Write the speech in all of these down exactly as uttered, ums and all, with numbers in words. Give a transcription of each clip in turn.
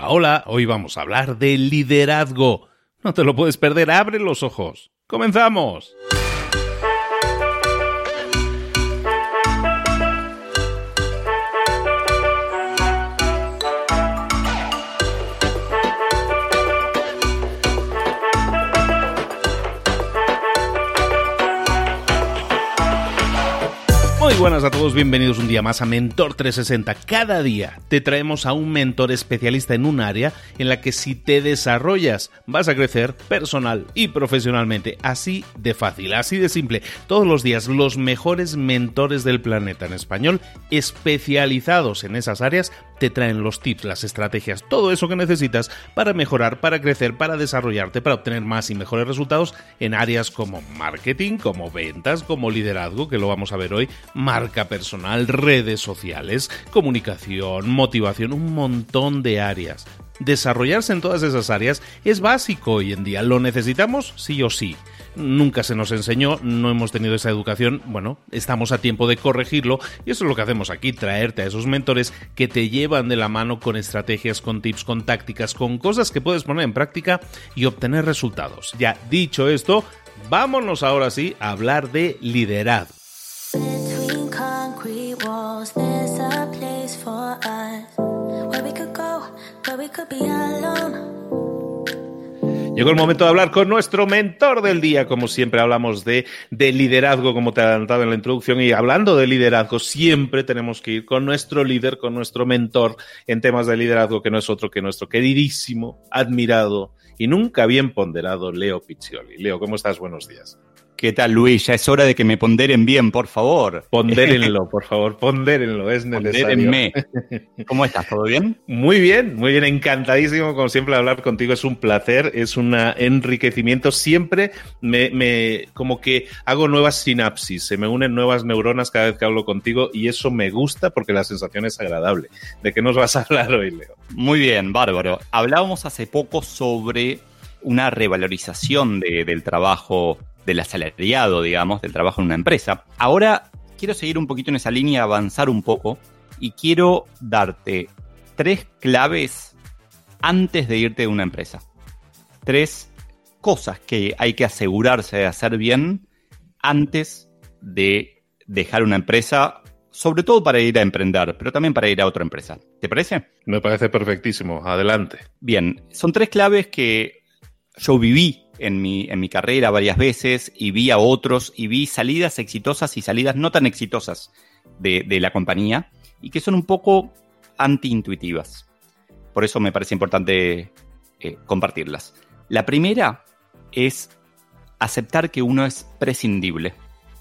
Hola, hola, hoy vamos a hablar de liderazgo. No te lo puedes perder, abre los ojos. ¡Comenzamos! Muy buenas a todos, bienvenidos un día más a Mentor trescientos sesenta. Cada día te traemos a un mentor especialista en un área en la que si te desarrollas vas a crecer personal y profesionalmente. Así de fácil, así de simple. Todos los días los mejores mentores del planeta en español, especializados en esas áreas, te traen los tips, las estrategias, todo eso que necesitas para mejorar, para crecer, para desarrollarte, para obtener más y mejores resultados en áreas como marketing, como ventas, como liderazgo, que lo vamos a ver hoy, marca personal, redes sociales, comunicación, motivación, un montón de áreas. Desarrollarse en todas esas áreas es básico hoy en día. ¿Lo necesitamos? Sí o sí. Nunca se nos enseñó, no hemos tenido esa educación. Bueno, estamos a tiempo de corregirlo y eso es lo que hacemos aquí, traerte a esos mentores que te llevan de la mano con estrategias, con tips, con tácticas, con cosas que puedes poner en práctica y obtener resultados. Ya dicho esto, vámonos ahora sí a hablar de liderazgo. Llegó el momento de hablar con nuestro mentor del día. Como siempre hablamos de, de liderazgo, como te he adelantado en la introducción, y hablando de liderazgo siempre tenemos que ir con nuestro líder, con nuestro mentor en temas de liderazgo, que no es otro que nuestro queridísimo, admirado y nunca bien ponderado Leo Piccioli. Leo, ¿cómo estás? Buenos días. ¿Qué tal, Luis? Ya es hora de que me ponderen bien, por favor. Pondérenlo, por favor, pondérenlo, es necesario. Pondérenme. ¿Cómo estás? ¿Todo bien? Muy bien, muy bien, encantadísimo, como siempre, de hablar contigo. Es un placer, es un enriquecimiento. Siempre me, me, como que hago nuevas sinapsis, se me unen nuevas neuronas cada vez que hablo contigo y eso me gusta porque la sensación es agradable. ¿De qué nos vas a hablar hoy, Leo? Muy bien, bárbaro. Hablábamos hace poco sobre una revalorización de, del trabajo del asalariado, digamos, del trabajo en una empresa. Ahora quiero seguir un poquito en esa línea, avanzar un poco y quiero darte tres claves antes de irte de una empresa. Tres cosas que hay que asegurarse de hacer bien antes de dejar una empresa, sobre todo para ir a emprender, pero también para ir a otra empresa. ¿Te parece? Me parece perfectísimo. Adelante. Bien, son tres claves que yo viví en mi, en mi carrera varias veces y vi a otros y vi salidas exitosas y salidas no tan exitosas de, de la compañía y que son un poco antiintuitivas. Por eso me parece importante eh, compartirlas. La primera es aceptar que uno es prescindible.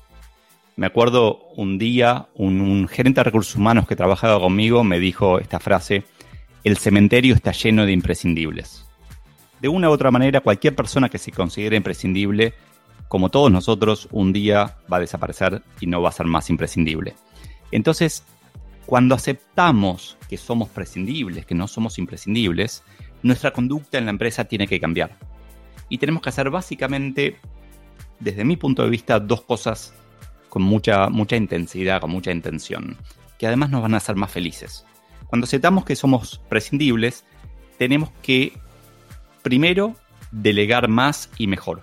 Me acuerdo un día, un, un gerente de recursos humanos que trabajaba conmigo me dijo esta frase: el cementerio está lleno de imprescindibles. De una u otra manera, cualquier persona que se considere imprescindible, como todos nosotros, un día va a desaparecer y no va a ser más imprescindible. Entonces, cuando aceptamos que somos prescindibles, que no somos imprescindibles, nuestra conducta en la empresa tiene que cambiar. Y tenemos que hacer básicamente, desde mi punto de vista, dos cosas con mucha, mucha intensidad, con mucha intención, que además nos van a hacer más felices. Cuando aceptamos que somos prescindibles, tenemos que primero, delegar más y mejor.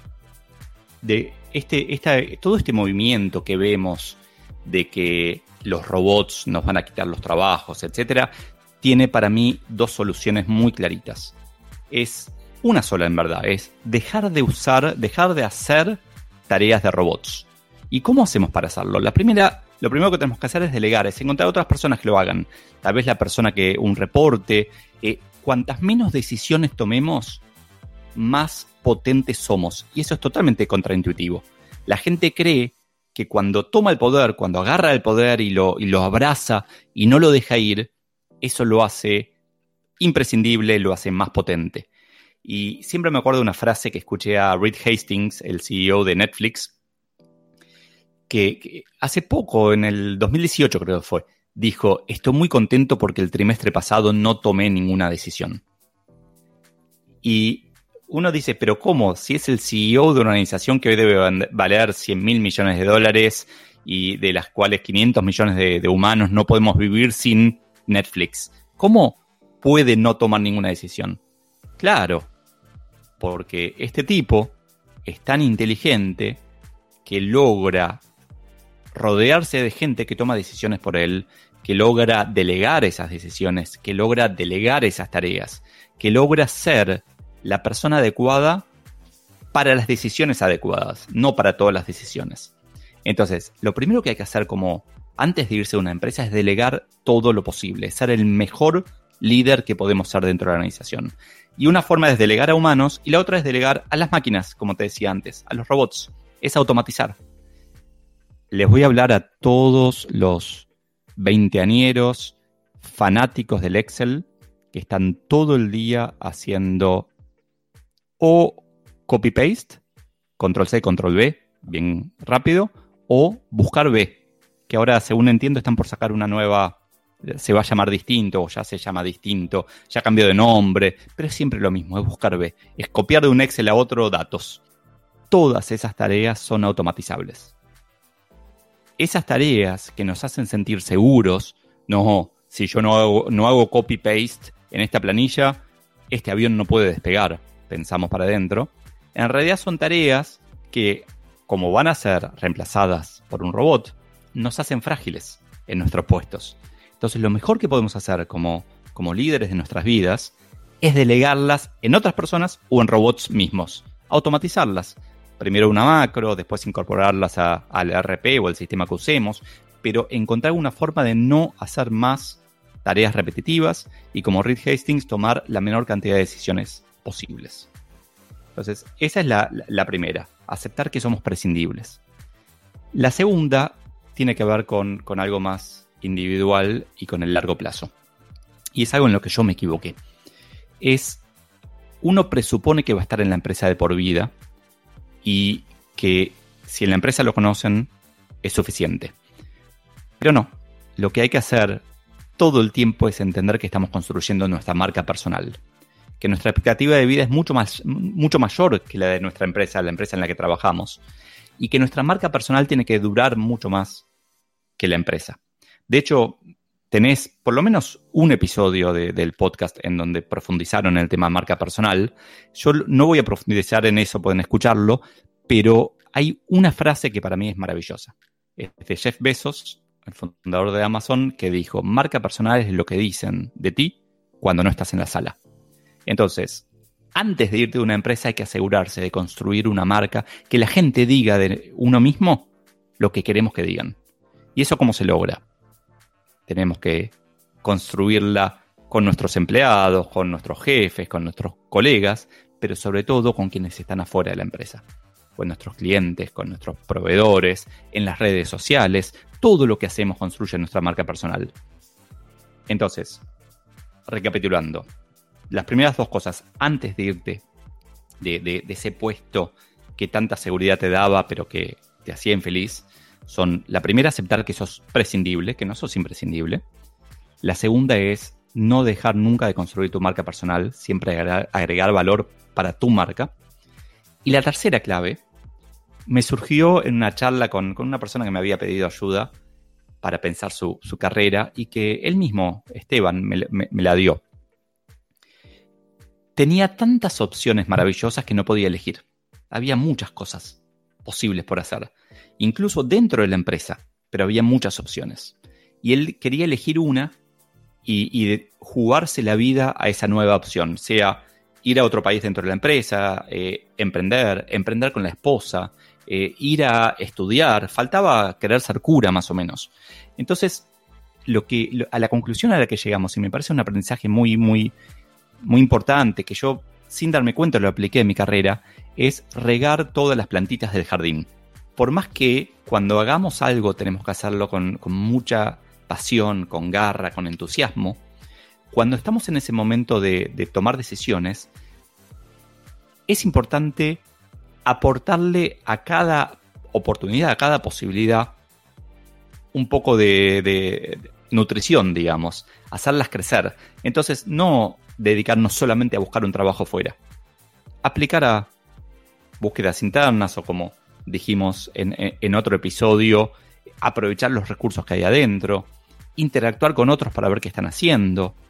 De este, esta, todo este movimiento que vemos de que los robots nos van a quitar los trabajos, etcétera, tiene para mí dos soluciones muy claritas. Es una sola en verdad, es dejar de usar, dejar de hacer tareas de robots. ¿Y cómo hacemos para hacerlo? La primera, lo primero que tenemos que hacer es delegar, es encontrar otras personas que lo hagan. Tal vez la persona que un reporte, eh, cuantas menos decisiones tomemos, más potentes somos. Y eso es totalmente contraintuitivo. La gente cree que cuando toma el poder, cuando agarra el poder y lo, y lo abraza y no lo deja ir, eso lo hace imprescindible, lo hace más potente. Y siempre me acuerdo de una frase que escuché a Reed Hastings, el C E O de Netflix, que, que hace poco, en el dos mil dieciocho creo que fue, dijo: estoy muy contento porque el trimestre pasado no tomé ninguna decisión. Y uno dice, pero ¿cómo? Si es el C E O de una organización que hoy debe valer cien mil millones de dólares y de las cuales quinientos millones de, de humanos no podemos vivir sin Netflix. ¿Cómo puede no tomar ninguna decisión? Claro, porque este tipo es tan inteligente que logra rodearse de gente que toma decisiones por él, que logra delegar esas decisiones, que logra delegar esas tareas, que logra ser la persona adecuada para las decisiones adecuadas, no para todas las decisiones. Entonces, lo primero que hay que hacer como antes de irse a una empresa es delegar todo lo posible, ser el mejor líder que podemos ser dentro de la organización. Y una forma es delegar a humanos y la otra es delegar a las máquinas, como te decía antes, a los robots. Es automatizar. Les voy a hablar a todos los veinteañeros fanáticos del Excel que están todo el día haciendo o copy-paste, control C, control V, bien rápido, o buscar B, que ahora, según entiendo, están por sacar una nueva, se va a llamar distinto, o ya se llama distinto, ya cambió de nombre, pero es siempre lo mismo, es buscar B, es copiar de un Excel a otro datos. Todas esas tareas son automatizables. Esas tareas que nos hacen sentir seguros, no, si yo no hago, no hago copy-paste en esta planilla, este avión no puede despegar, pensamos para adentro. En realidad son tareas que, como van a ser reemplazadas por un robot, nos hacen frágiles en nuestros puestos. Entonces lo mejor que podemos hacer como, como líderes de nuestras vidas es delegarlas en otras personas o en robots mismos, automatizarlas. Primero una macro, después incorporarlas a, al E R P o al sistema que usemos, pero encontrar una forma de no hacer más tareas repetitivas y, como Reed Hastings, tomar la menor cantidad de decisiones posibles. Entonces, esa es la, la, la primera, aceptar que somos prescindibles. La segunda tiene que ver con, con algo más individual y con el largo plazo. Y es algo en lo que yo me equivoqué. Es, uno presupone que va a estar en la empresa de por vida y que si en la empresa lo conocen es suficiente. Pero no, lo que hay que hacer todo el tiempo es entender que estamos construyendo nuestra marca personal, que nuestra expectativa de vida es mucho más, mucho mayor que la de nuestra empresa, la empresa en la que trabajamos, y que nuestra marca personal tiene que durar mucho más que la empresa. De hecho, tenés por lo menos un episodio de, del podcast en donde profundizaron en el tema marca personal. Yo no voy a profundizar en eso, pueden escucharlo, pero hay una frase que para mí es maravillosa. Es de Jeff Bezos, el fundador de Amazon, que dijo: marca personal es lo que dicen de ti cuando no estás en la sala. Entonces, antes de irte de una empresa hay que asegurarse de construir una marca que la gente diga de uno mismo lo que queremos que digan. ¿Y eso cómo se logra? Tenemos que construirla con nuestros empleados, con nuestros jefes, con nuestros colegas, pero sobre todo con quienes están afuera de la empresa. Con nuestros clientes, con nuestros proveedores, en las redes sociales. Todo lo que hacemos construye nuestra marca personal. Entonces, recapitulando, las primeras dos cosas antes de irte de, de, de ese puesto que tanta seguridad te daba, pero que te hacía infeliz, son: la primera, aceptar que sos prescindible, que no sos imprescindible. La segunda es no dejar nunca de construir tu marca personal, siempre agregar, agregar valor para tu marca. Y la tercera clave me surgió en una charla con, con una persona que me había pedido ayuda para pensar su, su carrera y que él mismo, Esteban, me, me, me la dio. Tenía tantas opciones maravillosas que no podía elegir. Había muchas cosas posibles por hacer, incluso dentro de la empresa, pero había muchas opciones. Y él quería elegir una y, y jugarse la vida a esa nueva opción, sea ir a otro país dentro de la empresa, eh, emprender, emprender con la esposa, eh, ir a estudiar. Faltaba querer ser cura, más o menos. Entonces, lo que, lo, a la conclusión a la que llegamos, y me parece un aprendizaje muy, muy, muy importante, que yo, sin darme cuenta, lo apliqué en mi carrera, es regar todas las plantitas del jardín. Por más que cuando hagamos algo tenemos que hacerlo con, con mucha pasión, con garra, con entusiasmo, cuando estamos en ese momento de, de tomar decisiones, es importante aportarle a cada oportunidad, a cada posibilidad, un poco de, de nutrición, digamos, hacerlas crecer. Entonces, no dedicarnos solamente a buscar un trabajo fuera. Aplicar a búsquedas internas o, como dijimos en, en otro episodio, aprovechar los recursos que hay adentro, interactuar con otros para ver qué están haciendo,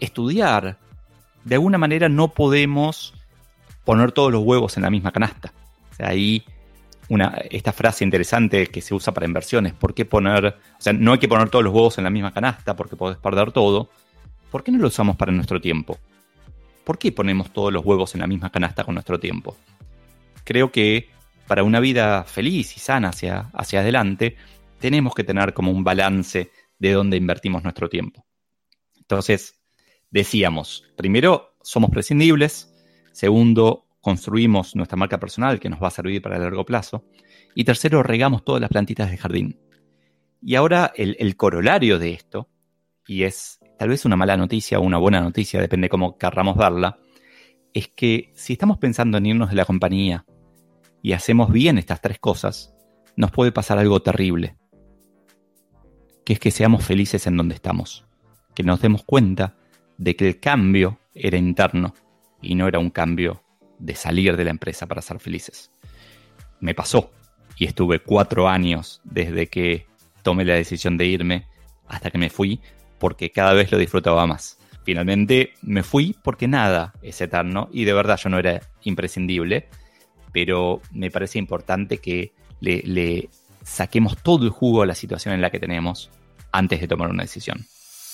estudiar. De alguna manera no podemos poner todos los huevos en la misma canasta. O sea, ahí una, esta frase interesante que se usa para inversiones, ¿por qué poner, o sea, no hay que poner todos los huevos en la misma canasta porque podés perder todo? ¿Por qué no lo usamos para nuestro tiempo? ¿Por qué ponemos todos los huevos en la misma canasta con nuestro tiempo? Creo que para una vida feliz y sana hacia, hacia adelante, tenemos que tener como un balance de dónde invertimos nuestro tiempo. Entonces, decíamos, primero, somos prescindibles. Segundo, construimos nuestra marca personal que nos va a servir para el largo plazo. Y tercero, regamos todas las plantitas del jardín. Y ahora el, el corolario de esto, y es tal vez una mala noticia o una buena noticia, depende cómo querramos verla, es que si estamos pensando en irnos de la compañía y hacemos bien estas tres cosas, nos puede pasar algo terrible, que es que seamos felices en donde estamos, que nos demos cuenta de que el cambio era interno y no era un cambio de salir de la empresa para ser felices. Me pasó y estuve cuatro años desde que tomé la decisión de irme hasta que me fui, porque cada vez lo disfrutaba más. Finalmente me fui porque nada es eterno y de verdad yo no era imprescindible, pero me parece importante que le, le saquemos todo el jugo a la situación en la que tenemos antes de tomar una decisión.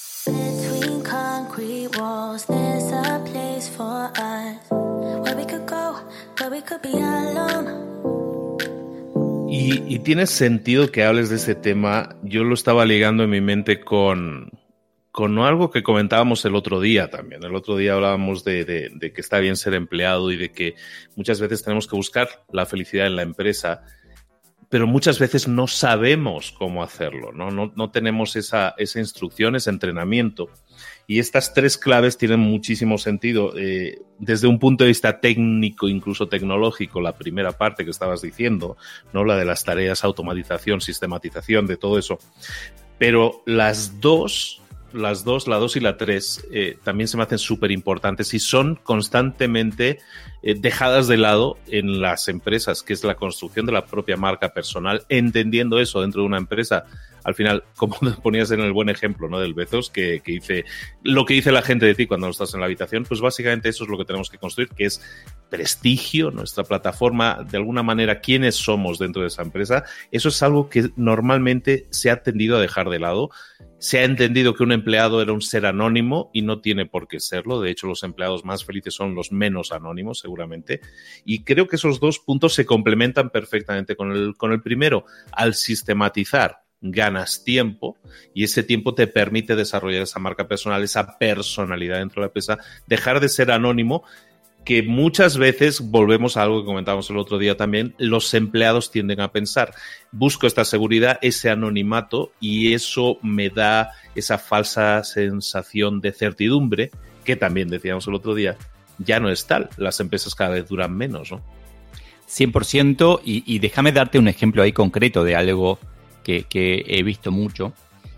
Y, y tiene sentido que hables de ese tema. Yo lo estaba ligando en mi mente con, con algo que comentábamos el otro día también. El otro día hablábamos de, de, de que está bien ser empleado y de que muchas veces tenemos que buscar la felicidad en la empresa, pero muchas veces no sabemos cómo hacerlo, ¿no? No, no tenemos esa, esa instrucción, ese entrenamiento. Y estas tres claves tienen muchísimo sentido. Eh, desde un punto de vista técnico, incluso tecnológico, la primera parte que estabas diciendo, ¿no? La de las tareas, automatización, sistematización, de todo eso. Pero las dos, las dos, la dos y la tres, eh, también se me hacen súper importantes y son constantemente eh, dejadas de lado en las empresas, que es la construcción de la propia marca personal, entendiendo eso dentro de una empresa. Al final, como ponías en el buen ejemplo, ¿no? Del Bezos, que, que dice lo que dice la gente de ti cuando no estás en la habitación, pues básicamente eso es lo que tenemos que construir, que es prestigio, nuestra plataforma, de alguna manera, quiénes somos dentro de esa empresa. Eso es algo que normalmente se ha tendido a dejar de lado. Se ha entendido que un empleado era un ser anónimo y no tiene por qué serlo. De hecho, los empleados más felices son los menos anónimos, seguramente. Y creo que esos dos puntos se complementan perfectamente con el, con el primero. Al sistematizar, ganas tiempo y ese tiempo te permite desarrollar esa marca personal, esa personalidad dentro de la empresa, dejar de ser anónimo, que muchas veces, volvemos a algo que comentábamos el otro día también, los empleados tienden a pensar, busco esta seguridad, ese anonimato, y eso me da esa falsa sensación de certidumbre, que también decíamos el otro día, ya no es tal, las empresas cada vez duran menos, ¿no? cien por ciento, y, y déjame darte un ejemplo ahí concreto de algo Que, que he visto mucho.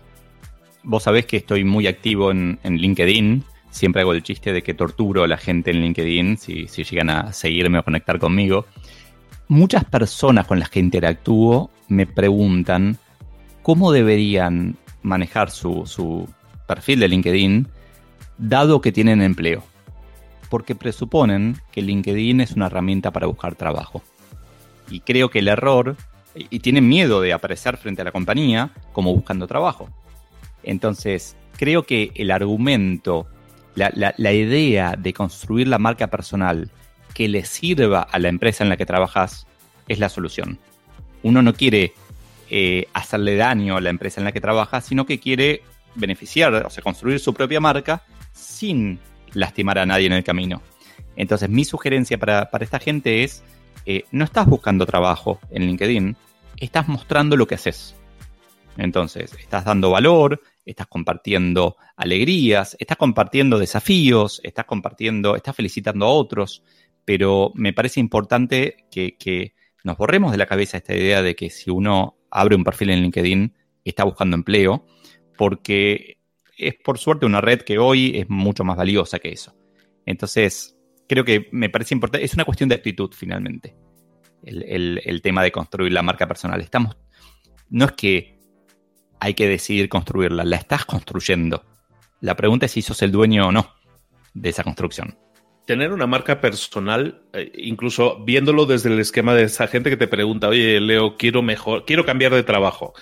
Vos sabés que estoy muy activo en, en LinkedIn. Siempre hago el chiste de que torturo a la gente en LinkedIn si, si llegan a seguirme o conectar conmigo. Muchas personas con las que interactúo me preguntan cómo deberían manejar su, su perfil de LinkedIn dado que tienen empleo. Porque presuponen que LinkedIn es una herramienta para buscar trabajo. Y creo que el error... y tienen miedo de aparecer frente a la compañía como buscando trabajo. Entonces, creo que el argumento, la, la, la idea de construir la marca personal que le sirva a la empresa en la que trabajas es la solución. Uno no quiere eh, hacerle daño a la empresa en la que trabaja, sino que quiere beneficiar, o sea, construir su propia marca sin lastimar a nadie en el camino. Entonces, mi sugerencia para, para esta gente es: Eh, no estás buscando trabajo en LinkedIn, estás mostrando lo que haces. Entonces, estás dando valor, estás compartiendo alegrías, estás compartiendo desafíos, estás compartiendo, estás felicitando a otros, pero me parece importante que, que nos borremos de la cabeza esta idea de que si uno abre un perfil en LinkedIn, está buscando empleo, porque es por suerte una red que hoy es mucho más valiosa que eso. Entonces, creo que me parece importante, es una cuestión de actitud finalmente, el, el, el tema de construir la marca personal. Estamos, no es que hay que decidir construirla, la estás construyendo. La pregunta es si sos el dueño o no de esa construcción. Tener una marca personal, eh, incluso viéndolo desde el esquema de esa gente que te pregunta, oye, Leo, quiero mejor, quiero cambiar de trabajo.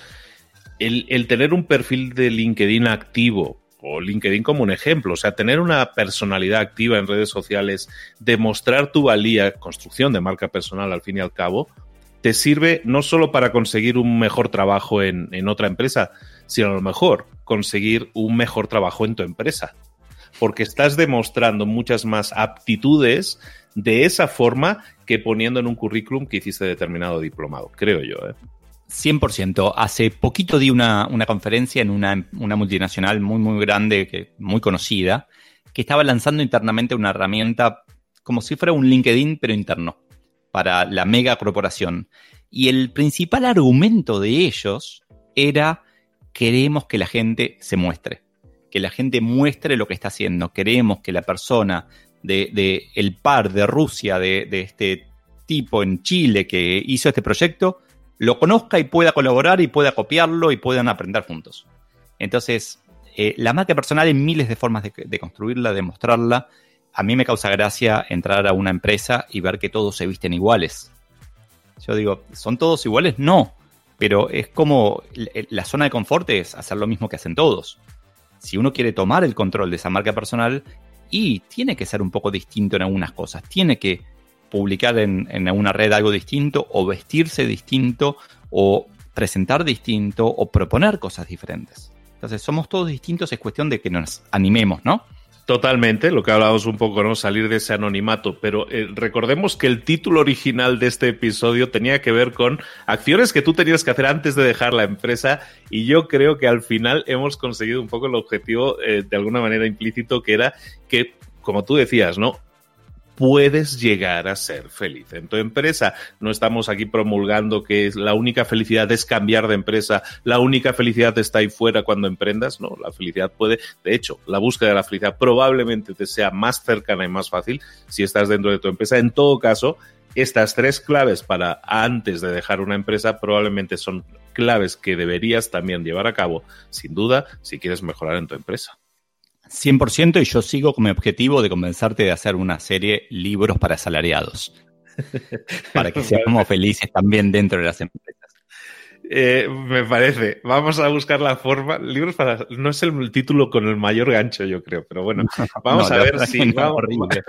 El, el tener un perfil de LinkedIn activo, o LinkedIn como un ejemplo, o sea, tener una personalidad activa en redes sociales, demostrar tu valía, construcción de marca personal al fin y al cabo, te sirve no solo para conseguir un mejor trabajo en, en otra empresa, sino a lo mejor conseguir un mejor trabajo en tu empresa. Porque estás demostrando muchas más aptitudes de esa forma que poniendo en un currículum que hiciste determinado diplomado, creo yo, ¿eh? cien por ciento. Hace poquito di una, una conferencia en una, una multinacional muy, muy grande, que, muy conocida, que estaba lanzando internamente una herramienta como si fuera un LinkedIn, pero interno, para la mega corporación. Y el principal argumento de ellos era: queremos que la gente se muestre, que la gente muestre lo que está haciendo. Queremos que la persona de, de el par de Rusia, de, de este tipo en Chile que hizo este proyecto, lo conozca y pueda colaborar y pueda copiarlo y puedan aprender juntos. Entonces, eh, la marca personal hay miles de formas de, de construirla, de mostrarla. A mí me causa gracia entrar a una empresa y ver que todos se visten iguales. Yo digo, ¿son todos iguales? No, pero es como la zona de confort es hacer lo mismo que hacen todos. Si uno quiere tomar el control de esa marca personal, y tiene que ser un poco distinto en algunas cosas, tiene que publicar en, en una red algo distinto, o vestirse distinto, o presentar distinto, o proponer cosas diferentes. Entonces, somos todos distintos, es cuestión de que nos animemos, ¿no? Totalmente, lo que hablábamos un poco, ¿no? Salir de ese anonimato, pero eh, recordemos que el título original de este episodio tenía que ver con acciones que tú tenías que hacer antes de dejar la empresa, y yo creo que al final hemos conseguido un poco el objetivo eh, de alguna manera implícito, que era que, como tú decías, ¿no?, puedes llegar a ser feliz en tu empresa. No estamos aquí promulgando que es la única felicidad es cambiar de empresa, la única felicidad está ahí fuera cuando emprendas. No, la felicidad puede, de hecho, la búsqueda de la felicidad probablemente te sea más cercana y más fácil si estás dentro de tu empresa. En todo caso, estas tres claves para antes de dejar una empresa probablemente son claves que deberías también llevar a cabo, sin duda, si quieres mejorar en tu empresa. cien por ciento, y yo sigo con mi objetivo de convencerte de hacer una serie libros para asalariados. Para que seamos felices también dentro de las empresas. Eh, me parece. Vamos a buscar la forma. Libros para... No es el título con el mayor gancho, yo creo, pero bueno. Vamos no, a ver si... No, vamos...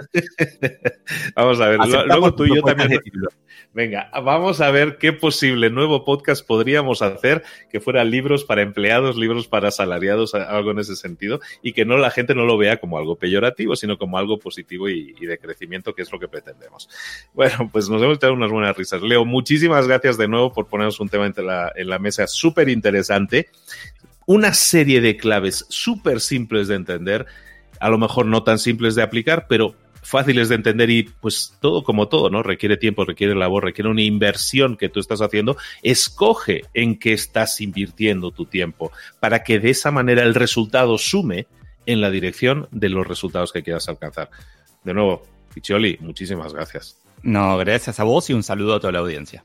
vamos a ver. Aceptamos. Luego tú y yo también... Venga, vamos a ver qué posible nuevo podcast podríamos hacer que fuera libros para empleados, libros para asalariados, algo en ese sentido, y que no la gente no lo vea como algo peyorativo, sino como algo positivo y, y de crecimiento, que es lo que pretendemos. Bueno, pues nos hemos echado unas buenas risas. Leo, muchísimas gracias de nuevo por ponernos un tema entre la, en la mesa súper interesante. Una serie de claves súper simples de entender, a lo mejor no tan simples de aplicar, pero fáciles de entender, y pues todo como todo, ¿no? Requiere tiempo, requiere labor, requiere una inversión que tú estás haciendo. Escoge en qué estás invirtiendo tu tiempo para que de esa manera el resultado sume en la dirección de los resultados que quieras alcanzar. De nuevo, Piccioli, muchísimas gracias. No, gracias a vos y un saludo a toda la audiencia.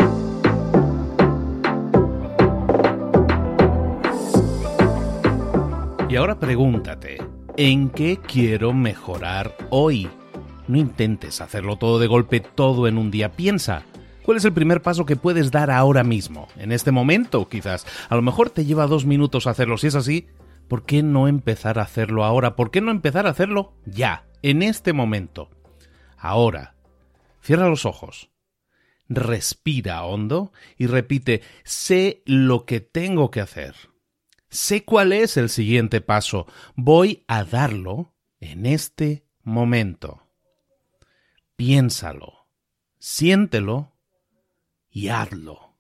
Y ahora pregúntate, ¿en qué quiero mejorar hoy? No intentes hacerlo todo de golpe, todo en un día. Piensa, ¿cuál es el primer paso que puedes dar ahora mismo? En este momento, quizás. A lo mejor te lleva dos minutos hacerlo. Si es así, ¿por qué no empezar a hacerlo ahora? ¿Por qué no empezar a hacerlo ya, en este momento? Ahora, cierra los ojos, respira hondo y repite, sé lo que tengo que hacer. Sé cuál es el siguiente paso. Voy a darlo en este momento. Piénsalo, siéntelo y hazlo.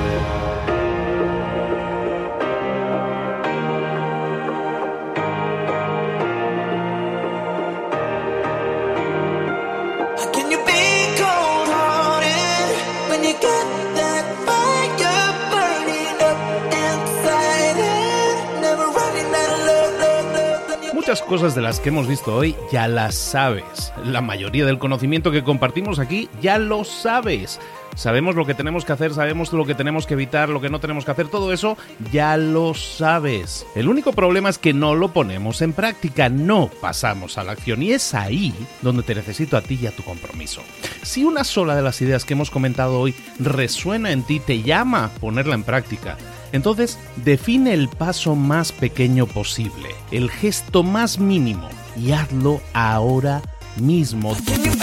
Muchas cosas de las que hemos visto hoy ya las sabes. La mayoría del conocimiento que compartimos aquí ya lo sabes. Sabemos lo que tenemos que hacer, sabemos lo que tenemos que evitar, lo que no tenemos que hacer, todo eso ya lo sabes. El único problema es que no lo ponemos en práctica, no pasamos a la acción, y es ahí donde te necesito a ti y a tu compromiso. Si una sola de las ideas que hemos comentado hoy resuena en ti, te llama a ponerla en práctica, entonces define el paso más pequeño posible, el gesto más mínimo, y hazlo ahora mismo.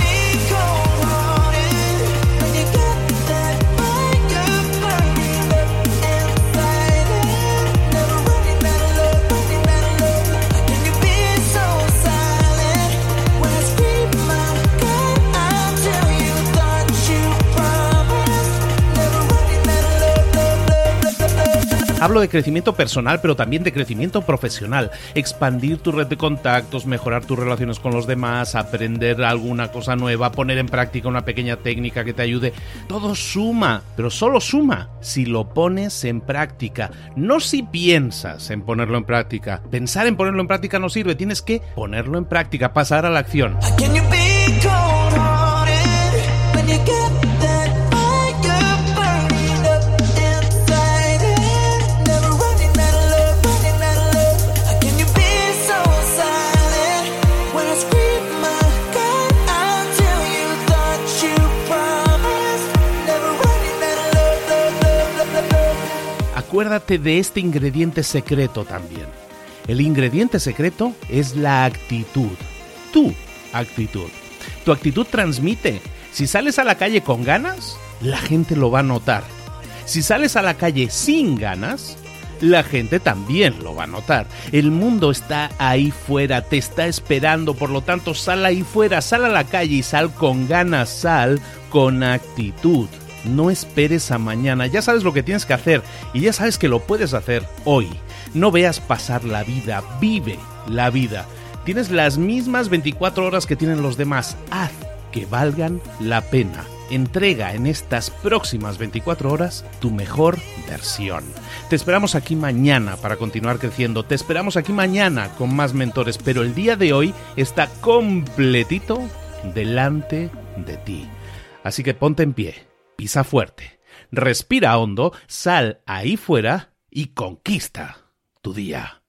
Hablo de crecimiento personal, pero también de crecimiento profesional. Expandir tu red de contactos, mejorar tus relaciones con los demás, aprender alguna cosa nueva, poner en práctica una pequeña técnica que te ayude. Todo suma, pero solo suma si lo pones en práctica. No si piensas en ponerlo en práctica. Pensar en ponerlo en práctica no sirve. Tienes que ponerlo en práctica, pasar a la acción. Acuérdate de este ingrediente secreto también. El ingrediente secreto es la actitud. Tu actitud. Tu actitud transmite. Si sales a la calle con ganas, la gente lo va a notar. Si sales a la calle sin ganas, la gente también lo va a notar. El mundo está ahí fuera, te está esperando, por lo tanto sal ahí fuera, sal a la calle y sal con ganas, sal con actitud. No esperes a mañana, ya sabes lo que tienes que hacer y ya sabes que lo puedes hacer hoy. No veas pasar la vida, vive la vida. Tienes las mismas veinticuatro horas que tienen los demás, haz que valgan la pena. Entrega en estas próximas veinticuatro horas tu mejor versión. Te esperamos aquí mañana para continuar creciendo, te esperamos aquí mañana con más mentores, pero el día de hoy está completito delante de ti. Así que ponte en pie. Pisa fuerte, respira hondo, sal ahí fuera y conquista tu día.